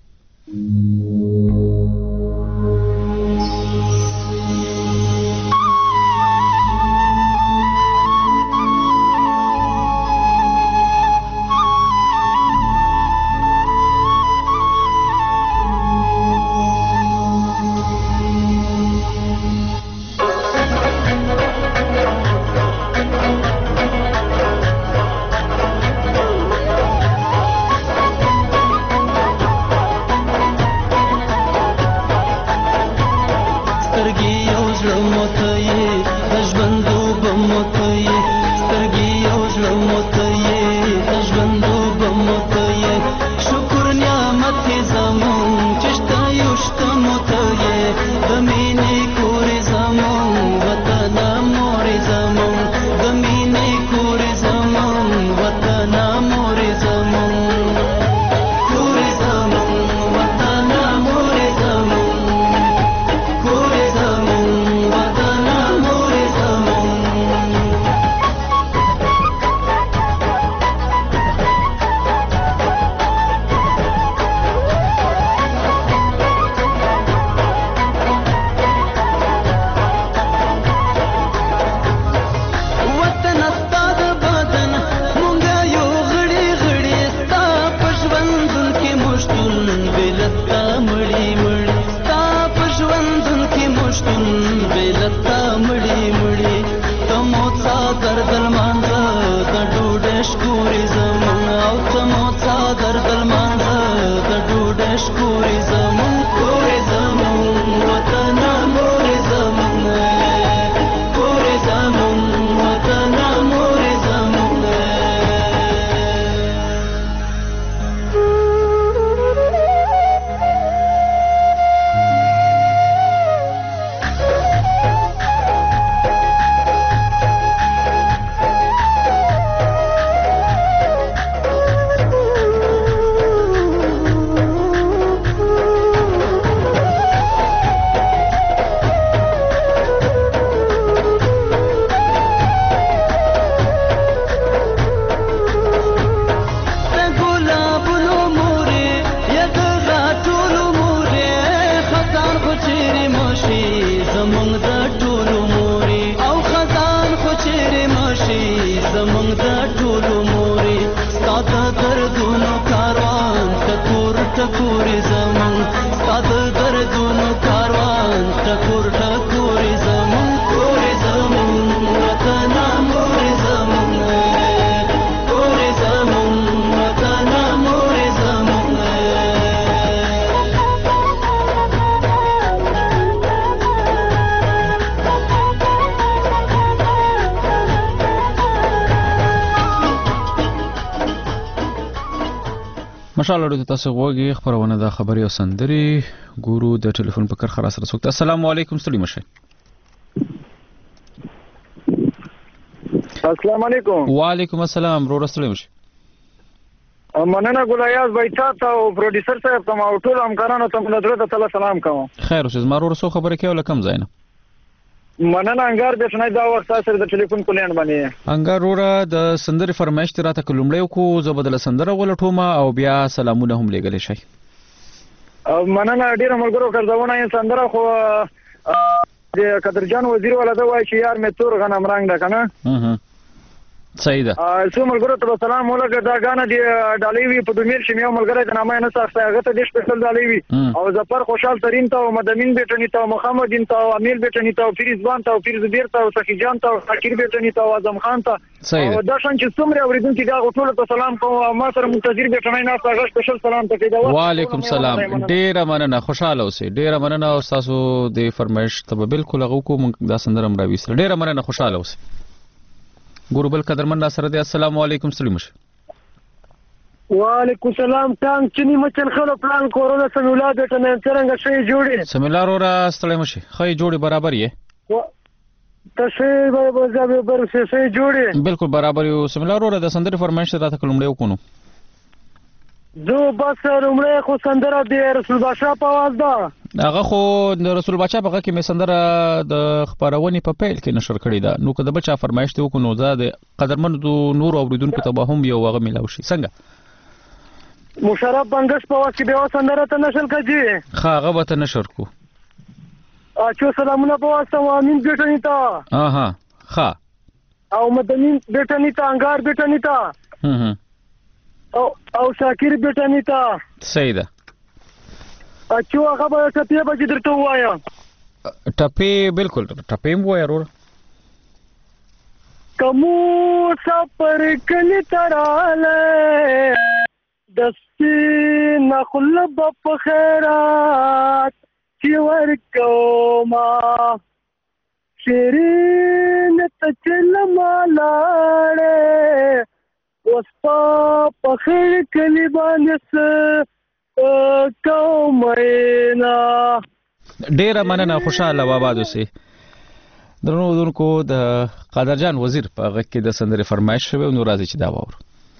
مشال لري تاسو غوږی خبرونه د خبري او سندري ګورو د ټلیفون په کرخه سره څوک. السلام علیکم ستړي مشه. السلام علیکم. وعلیکم السلام رو رسول مشه. مننه ګلایاز بایتا او پروډوسر صاحب ته او ټول همکارانو ته ملګرو ته سلام کوم. خیر اوسه زما ورسو خبره کوي لکم زاینه. مننه انګار به څنګه دا وخت سره د ټلیفون کولین باندې انګار وره د سندري فرمایش تر راته کلمړیو کو زبدل سندره ولټوما او بیا سلامونه هم لګل شي. مننه ډیر ملګرو کړهونه یې سندره خو د قدرجان وزیر ولدا وای چې یار مې تور غنم رنگ ده کنه. اه صحیح ده. څو ملګرو ته سلام ولګه دا غانه دی ډالۍ وی په دومیر شمیو ملګری د نامه نه سخت هغه ته د سپیشل ډالۍ وی او زفر خوشحال ترين ته او مدمن بیٹنی ته محمد دین ته او امیر بیٹنی ته او فریزبان ته او فریز بیر ته او سخی جان ته او فقیر بیٹنی ته او اعظم خان ته او دا څنګه چې څومره اوریدونکو دا ټول ته سلام کوم ما سره منتظر بیٹنی نه هغه سپیشل سلام ته کوي. وعلیکم السلام. ډیر مننه خوشاله اوسئ. ډیر مننه او تاسو د فرمایش ته بالکل هغه کوم دا سندرم راوي سره ډیر مننه خوشاله اوسئ. ګوربل قدرمن سره دی. السلام علیکم سلیم شه. وعلیکم السلام. تام چنی مچن خلو پلان کورونا سمیلا د ټنن څنګه شي جوړي سمیلا رو را ستړی مشه خې جوړي برابر یې تاسو به به به سه جوړي بالکل برابر یو سمیلا رو را د سندري فرمایش راته کلمړیو کونو زه بس لومړی خو سندره د رسول باشا په आवाज ده. هغه خو د رسول بچا په کې مې سندره د خبرونې په پیل کې نشر کړی دا. نو که د بچا فرمایش ته وکړو نو دا د قدرمنو نور اوریدونکو ته به هم یو هغه ملاوي شي. څنګه مشرف بنگش په واسه به سندره ته نشر کړي؟ ها هغه به ته نشر کو. اچو سلامونه په واسه امین بیٹنی تا. اها ها او مدنی بیٹنی تا انګار بیٹنی تا. هم هم او او شاکر بیٹنی تا. صحیح ده. اچو هغه به ټپې به درته وایم. ټپې بالکل ټپې مو وایو ورور. کمو سفر کلی تراله دستی نخل بپ خیرات چی ورکوما شیرین تچل مالاړه وسپا پخیر کلی باندې کومینا. ډیره مننه خوشاله واباد اوسئ. درنو دونکو د قادرجان وزیر په غږ کې د سندرې فرمایش شوی نو راځي چې دا واورو.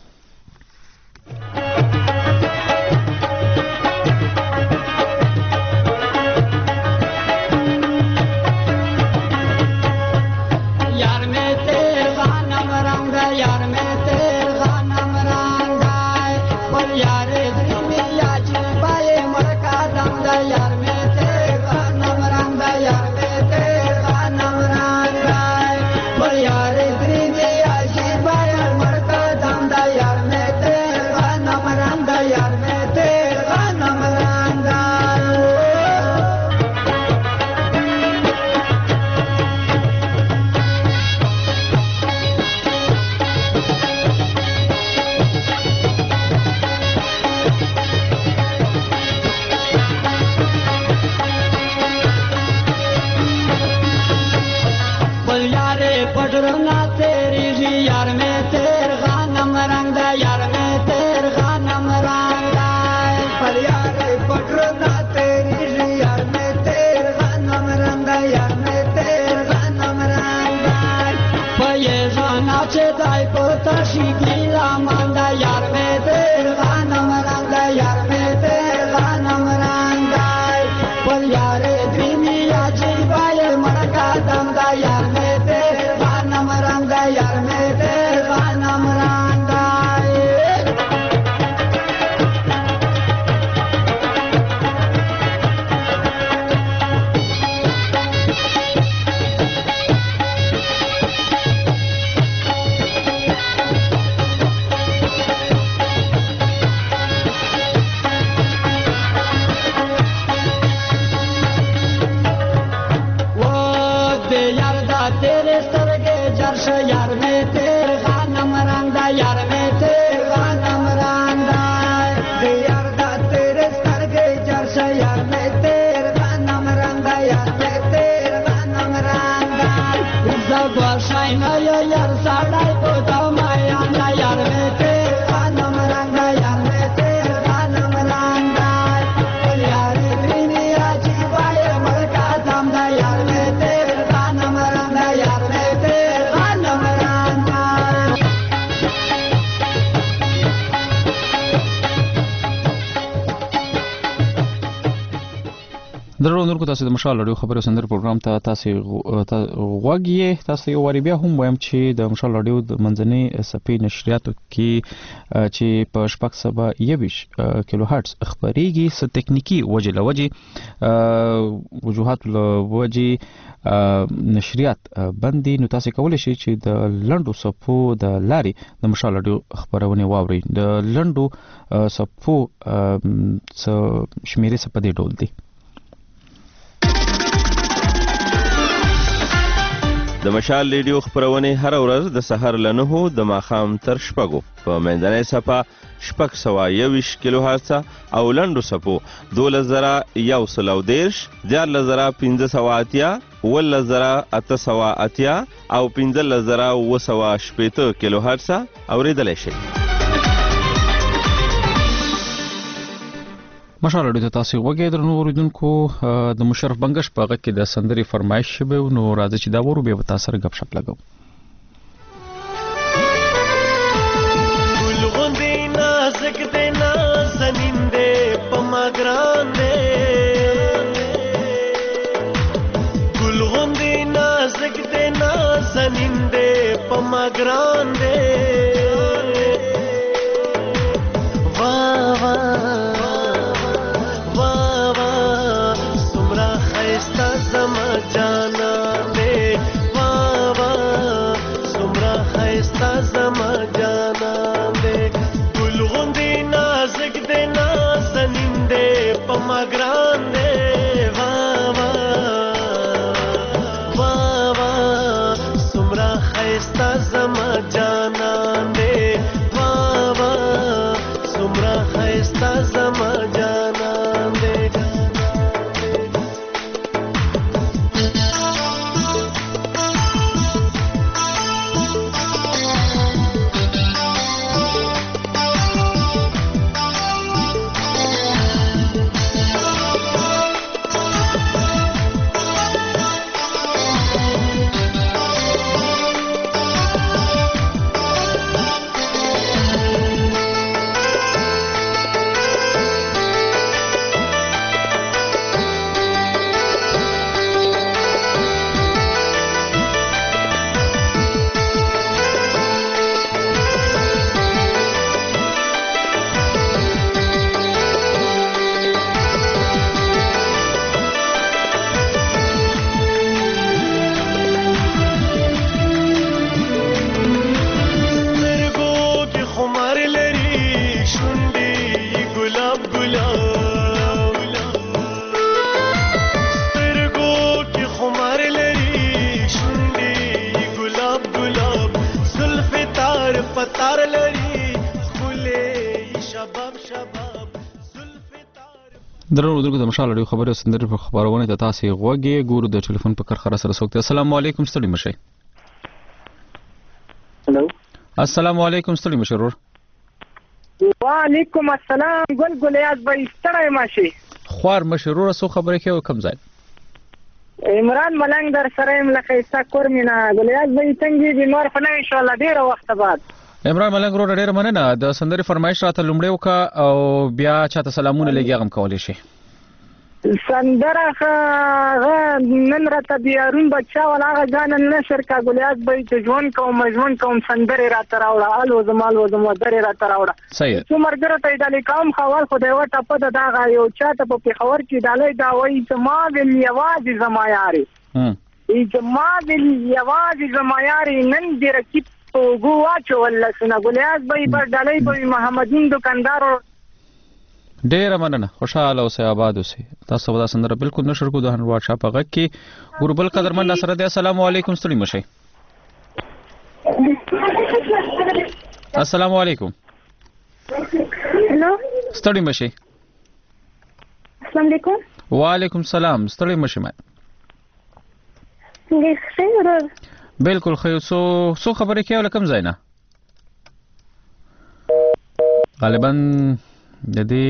درنو نورکو تاسو د مشال اړیو خبرو سندر پروګرام ته تاسو غوږی تاسو یو وری بیا هم وایم چې د مشال اړیو د منځنۍ سپې نشریاتو کې چې په شپږ سبا یویش کیلو هرتز خبريږي س تکنیکی وجه لوجه وجوهات لوجه نشریات باندې نو تاسو کولای شئ چې د لندو صفو د لاري د مشال اړیو خبرونه واورئ. د لندو صفو شمیرې څه په دې ډول دي. د مشال ریډیو خبرونه هر ورځ د سحر له نهو د ماښام تر شپږو په منځنۍ صفه شپږ سوه یویشت کیلو هرتز او لنډو صفو دولس زره یو سل او دېرش دیارلس زره پنځه سوه اتیا اوولس زره اته سوه اتیا او پنځلس زره اوه سوه شپېته کیلو هرتز اورېدلی شئ. مشال اړیو ته تاسو وګورئ. درنو اوریدونکو د مشرف بنگش په غږ کې د سندرې فرمایش شوی نو راځي چې دا ورو به تاسو سره غپ شپ لګو. ګل غوندې نازک دې ناز نازک دے نازنین دے پما ګران دے وا وا وا وا سمرا خیستا زما جانا دے وا وا سمرا خیستا زما جانا دے ګل غوندې نازک دے نازنین دے پما ګران دے وا وا وا وا سمرا خیستا زما جانا دے وا وا سمرا خیستا زما جانا دے درنو دغه د مشال اړیو خبرې سندرې په خبرونه ته تاسو غوږی ګورو د ټلیفون په کرخره سره سوکته. السلام علیکم ستړي مشه. هلو السلام علیکم ستړي مشه ورور. وعلیکم السلام ګل ګل یاد به ستړي مشه. خوار مشه ورور سو خبرې کوي کم ځای. عمران ملنګ در سره ملکه ایسا کورمینا ګل یاد به څنګه دي نور په ان شاء الله ډیر وخت بعد. عمران ملنګ ورور ډیر مننه د سندرې فرمایش راته لومړی وکا او بیا چاته سلامونه لګي غم کولای شي. سندره نن راته بیارون بچا ولا غان نشر کا ګلیاز به ته ژوند کوم مجنون کوم سندره راته راوړه الو زمال و زمو درې راته راوړه. صحیح څومره ته ډالې کوم خوال خو دی وټه په دغه یو چاته په خبر کې ډالې دا وایي چې ما ویل یوازې زما یاري هم چې ما ویل یوازې زما یاري نن دې رکیب گو واچو ولا سنا ګلیاز به پر ډالې به محمدین دکاندار ډیر مننه خوشاله اوسه آباد اوسه. تاسو ودا سندره بالکل نشر کو د هن واتساپ غږ کې ګوربل قدرمن سره د السلام علیکم ستړي مشه. السلام علیکم. هلو ستړي مشه. السلام علیکم. وعلیکم السلام ستړي مشه. ما څنګه خیر بالکل خیر. سو سو خبرې کوي ولکم زینا غالبا د دې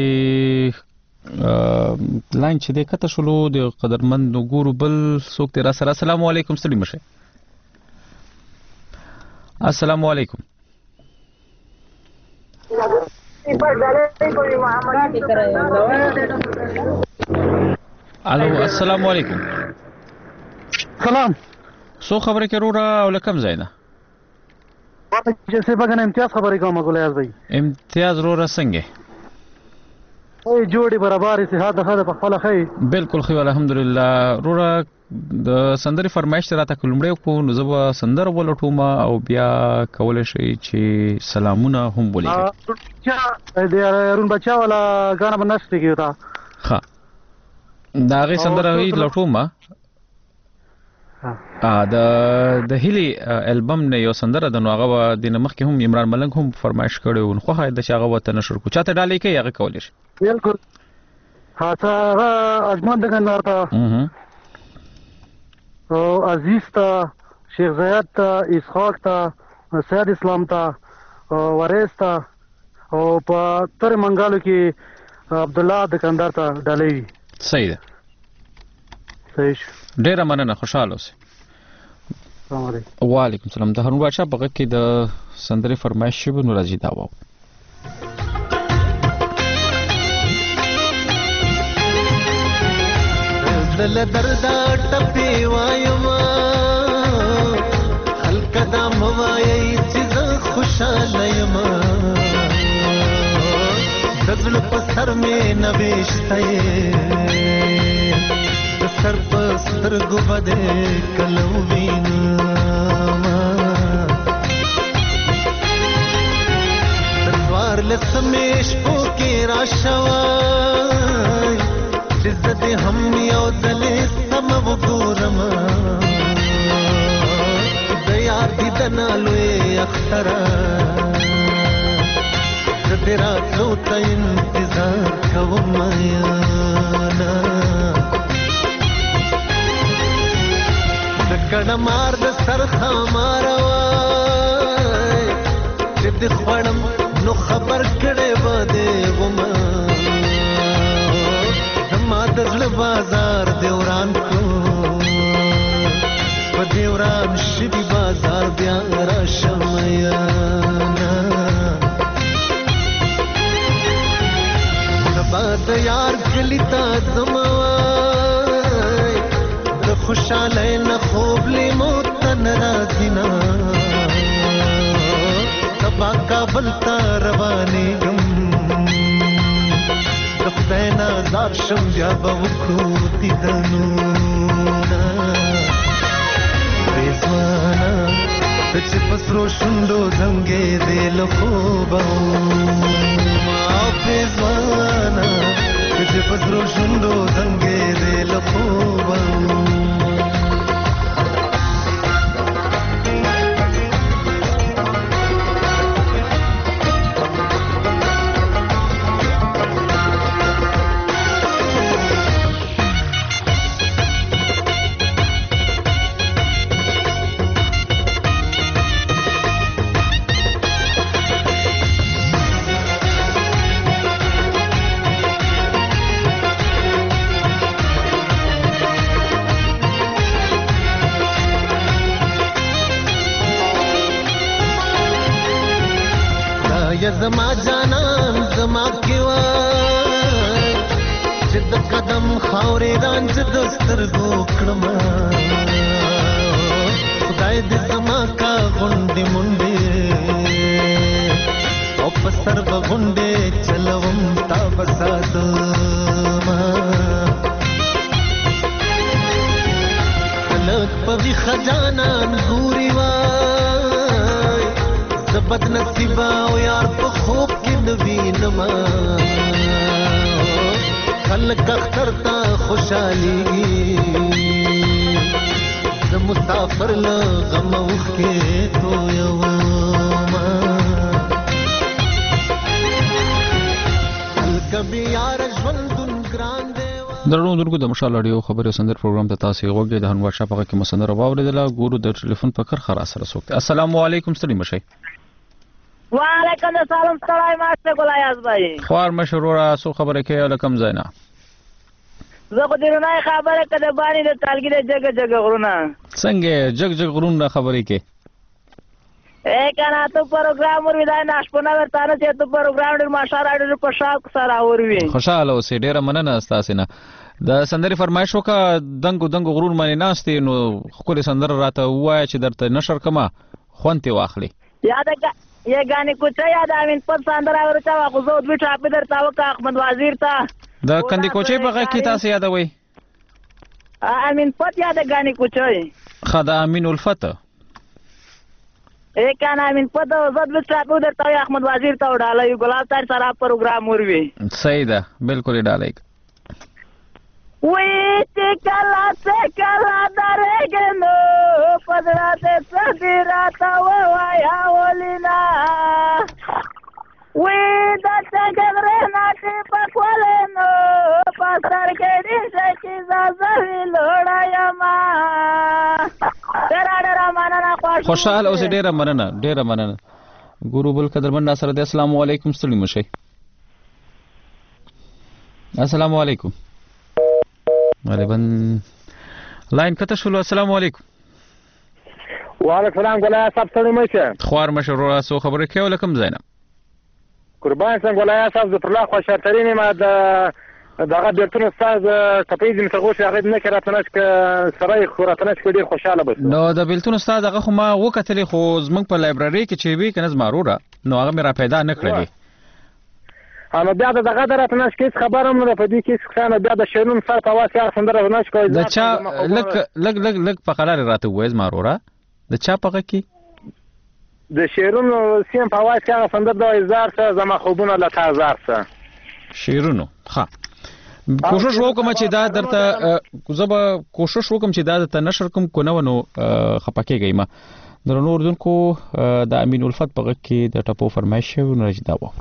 لاین چې د کته شلو د قدرمن ګورو بل څوک تر سره. السلام علیکم ستړي مشه. السلام علیکم. الو السلام علیکم. سلام سو خبرې کې رورا ولکم زینا چې څه بګنه امتیاز خبرې کوم ګلیاز بھائی. امتیاز رورا څنګه ای جوړي برابر صحت د خدای په خپل خی. بالکل خو الحمدلله رورا د سندري فرمایش راته کلمړې کو نو زبا سندر ولټوم او بیا کول شي چې سلامونه هم ولې چا د رون بچا ولا غانا بنشته کیتا. ها دا غي سندر وی لټوم ا د د هلي البم نه یو سندره د نوغه د نمخ کې هم عمران ملنګ هم فرمایش کړو نو خو هاي د شاغه وته نشر کو چاته ډالې کې هغه کول شي. بالکل ها تا اجمن د ګنار تا او عزیز تا شیخ زیاد تا اسحاق تا سید اسلام تا وریس تا او په تر منګالو کې عبد الله دکاندار تا ډالې. صحیح ده. صحیح ډیر مننه خوشاله اوسه. وعلیکم السلام. د هرون بادشاہ په کې د سندري فرمایش شوی نو راځي دا و دل دردا ټپي وایم نوشته د سر په سترګو بده کلو وینما دروار لسمیش پوکې را شوای عزت هم یو ځلې سم وګورم د یار دیدن لوی اختره تیرا تو ته انتظار کوم یانا د کړه مار د سر خمار وای چې د خړم نو خبر کړي بده وما زما د زړه بازار دیوران کو په دیوران شي بازار بیا را شمیانا د یار کلی تا زموای د خوشاله نه خوب لیمو تن راځینا سبا کابل ته روانې ګم د خدای نه زار شم بیا به وکړو دیدنو ریزوانا چې پسرو شوندو زنګې دې له خوبه ریزوانا چې پسرو شوندو زنګې دې له خوبه زما جانان زما کیوای چې د قدم خاورې رانځ د سترګو کړم خدای دې زما کا غونډې منډې او په سر به غونډې چلوم تا بساتما خلک په ویښه جانان ګوري وای بد نصیبا او یار په خوب کې نوینما خلک اختر ته خوشالي د مسافر له غم اوخ کې تو یو ما کبي یار ژوندون ګران دی درنو درګو د مشال اړیو خبرو سندر پروګرام ته تاسو غوږی د هنوا شپه کې مسندر واوریدله ګورو د ټلیفون په کر خرا سره سوکته السلام علیکم ستړي مشي وعلیکم السلام ستړی ماشه ګلایاز بھائی خوار مشرورا سو خبره کې لکم زینا زه خو دې نه خبره کده باندې د تالګي د جګ جګ غرونه څنګه جګ جګ غرونه خبرې کې اے کنه ته پروګرام ور ودای ناش په نور تانه چې ته پروګرام ډیر ماشاءالله ډیر په شاک سره اوروي خوشاله اوسې ډیر مننه تاسو نه د سندري فرمایش وکا دنګو دنګو غرون باندې ناشته نو خپل سندر راته وای چې درته نشر کما خونته واخلي یاد ये गाने कुछ याद आमिन पर सांदर आवरचा वाखुजो दुई ټاپې درته وکړه احمد وزیر ته د کندي کوچې په غږ کې تاسو یادوي امین پت یاد غانې کوچې خدا امین الفت اے کان امین پت زو دوی ټاپې درته احمد وزیر ته وډالې ګلاب تار سره پروګرام وروي صحیح ده بالکل ډالې وی چې کلا څه کلا درګنو پدرا ته صدرا تا وایا ولینا وی د څنګه ناتي پکولنو پاسر کې دې چې زازوي لوړایا ما ډېر مننه خوشاله اوسې ډېر مننه ډېر مننه ګورو بل قدرمن ناصر دې السلام علیکم ستړي مشي السلام علیکم غالبا لاین کته شول السلام علیکم وعلیکم السلام ګلای صاحب ستړي مشه خوار مشرورا سو خبره کې ولکم زینب قربان څنګه ګلای صاحب د الله خو شرطرینه ما د دغه بیرته استاد کپی دې څنګه هغه نه کړاتنه چې سره خوراتنه چې ډیر خوشاله بس نو د بیلتون استاد هغه خو ما وکتلې خو زمنګ په لایبرری کې چې وی کنه زمارو را نو هغه مې را پیدا نه کړلې نو بیا د دغه درته نش کیس خبره هم نه په دې کې څنګه بیا د شیرون سره په واسه یا سندره نش کوي د چا لګ لګ لګ لګ په قرار راته وایز مارورا د چا په کې د شیرون سیم په واسه یا سندره د هزار سره زما خوبونه له هزار سره شیرونو ها کوشش وکم چې دا درته زه به کوشش وکم چې دا درته نشر کوم کو نه ونو خپکیږي ما درنو اردوونکو د امین الفت په کې د ټپو فرمایش شو نه دا و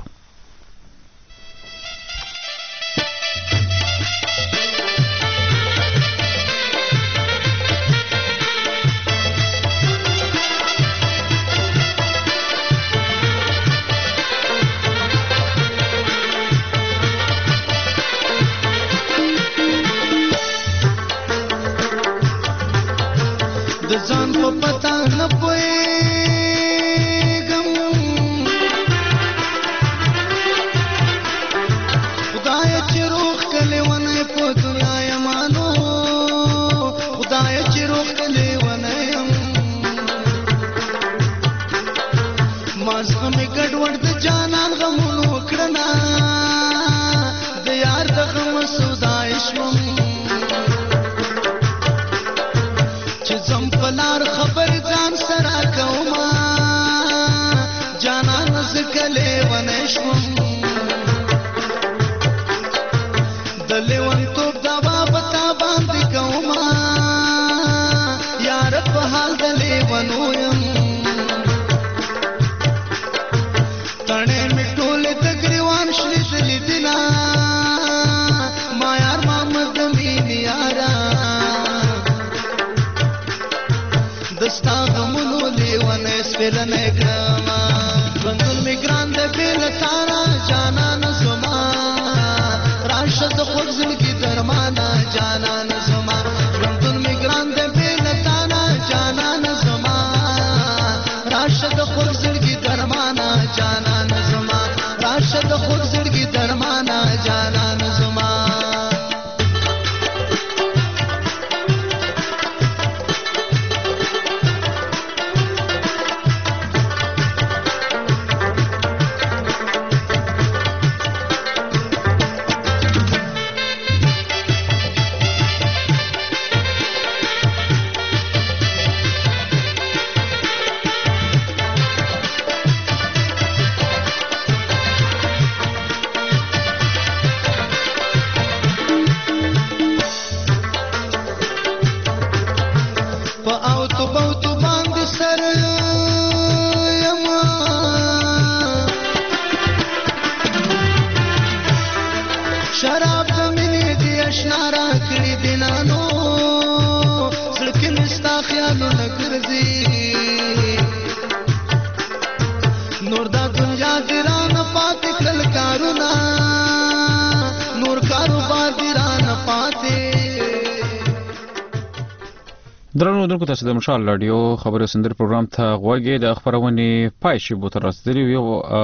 درنو دونکو تاسو د مشال رادیو خبرو سندر پروګرام ته غوږی د خبرونه پای شي بو تر رسیدلی یو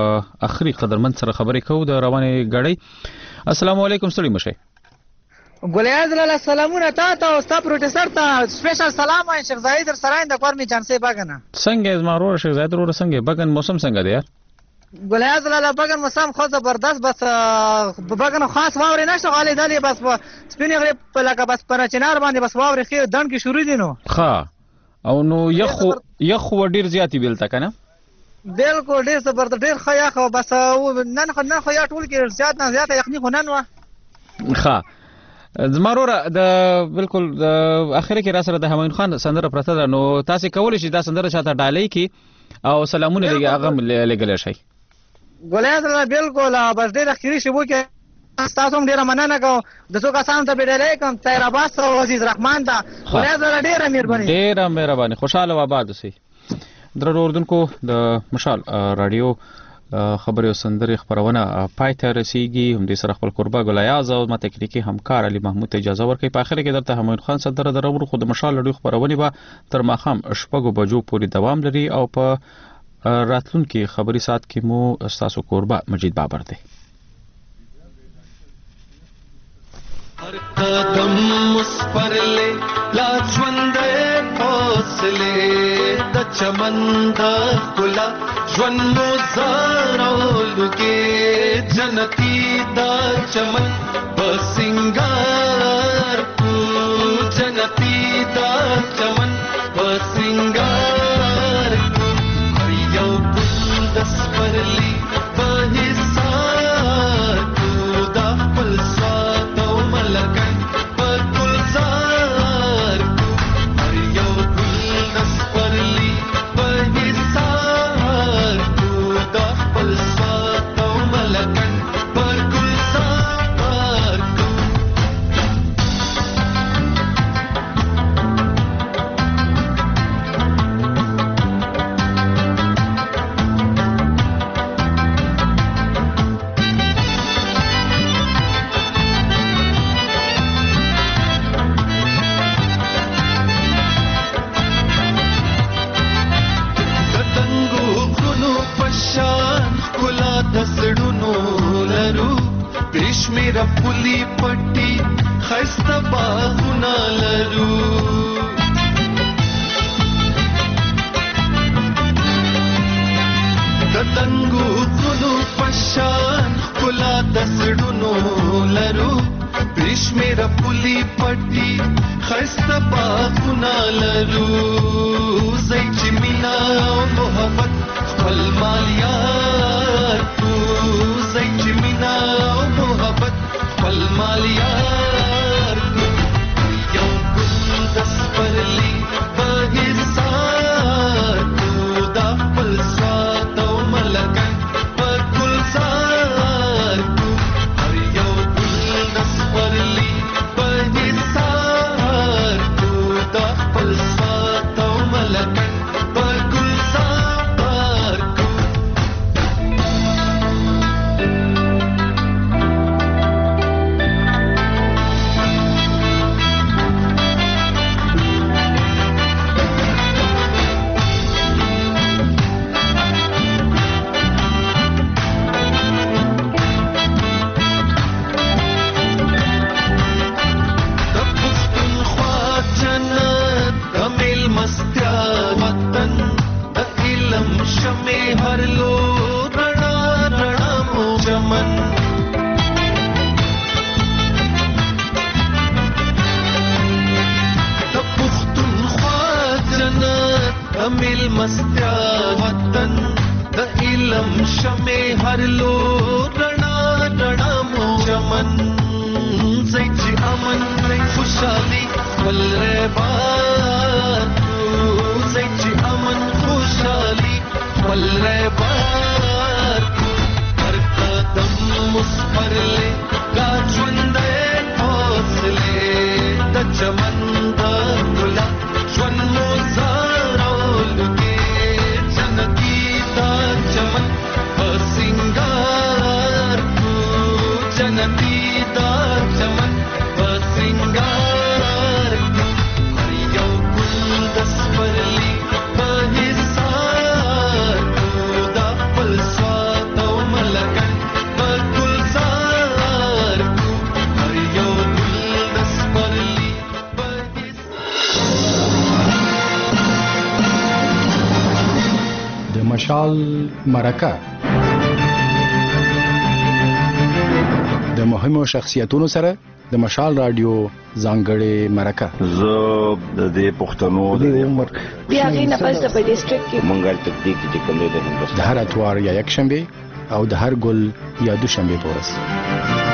اخري قدرمن سره خبرې کوو د روانه غړی السلام علیکم ستړي مشه ګلیاز لاله سلامونه تا ته او ستا پروډوسر ته سپیشل سلام وایم شیخ زاهد در سره د کور می چانسې باغنه څنګه زمارو شیخ زاهد ور څنګه باغن موسم څنګه دی ګلیاز لاله باغن موسم خو زبردست بس باغن خاص واوري نشته غالي دلی بس سپینې غری په لکه بس پر چنار باندې بس واوري خې دن کې شروع دي نو ها او نو یخو یخو ډیر زیاتی بیلته کنه بالکل ډیر زبردست ډیر خیا خو بس نن خو نن خو یا ټول کې زیات نه زیات یخني خو نن وا ها زمارو د بالکل د اخر کې را سره د همین خان سندره پرته ده نو تاسو کولای شئ دا سندره چاته ډالۍ کی او سلامونه لګي هغه لګل شي ګلیاز لاله بالکل بس ډیر اخیری شبو کې تاسو هم ډیره مننه کوم د څو کسانو ته بدلې کوم تیر عباس او عزیز رحمان دا ګلیاز لاله ډیره مهرباني ډیره مهرباني خوشاله و آباد اوسئ درنو اردوونکو د مشال رادیو خبري سندري خبرونه پای ته رسیدي هم د سره خپل قربا ګلیاز او ما تکنیکی همکار علي محمود اجازه ورکړي په اخر کې درته همین خان صدر درور خو د مشال رادیو خبرونه به تر ماخام شپږو بجو پورې دوام لري او په راتلونکي خبري سات کې مو استاسو قربا مجید بابر دی هر قدم مس پر لے لا ژوندې فاصله د چمن د ګلا ژوند مو زارولو کې جنتی دا چمن بسنگار کو جنتی دا چمن بسنگار کو هر یو ګل د سپرلی په حصار کو دا خپل سواد او ملکن په ګلزار کو هر یو ګل د سپرلی په حصار کو دا خپل سواد او ملکن په ګلزار کو मेरा पुली पट्टी खस्ता बागुना लरू दतंगू कुनु पशान कुला दसडुनो लरू पेश मेरा पुली पट्टी खस्ता बागुना लरू जैची मीना मोहब्बत खपल मालियार तू जैची मीना मोहब्बत खपल मालियार तू यौ गुल दस परली बहिसार तू दा पल स्वाद औ मलकन पर गुलजार तू हर यौ गुल दस परली बहिसार तू दा पल स्वाद औ मलकन पर गुलजार तू हर लो रणा रणा मो चमन द पुख्तूनख्वा जन्नत अमिल मस्त्या वतन द इलम शमे हर लो रणा रणा मो चमन जैची अमन जै खुशाली पल रे बात जैची अमन खुशाली पल रे बार हर कदम मुस पर ले गाजवंदे हौसले द चमन द गुला ژوند مو زارولو کې جنتی دا چمن په سنگار کو جنتی دا چمن په سنگار کو هر یو ګل د سپرلی په حصار کو دا خپل سواد او ملکن په ګلزار کو هر یو ګل د سپرلی په د مشال مرکه د مهمو شخصیتونو سره د مشال رادیو ځانګړې مرکه زه د دې پښتنو د عمر بیا غي نه پس په ډیسټریکټ کې منګل تکتیک چې کومې د د هر اتوار یا یک شنبه او د هر ګل یا دوشنبه پورس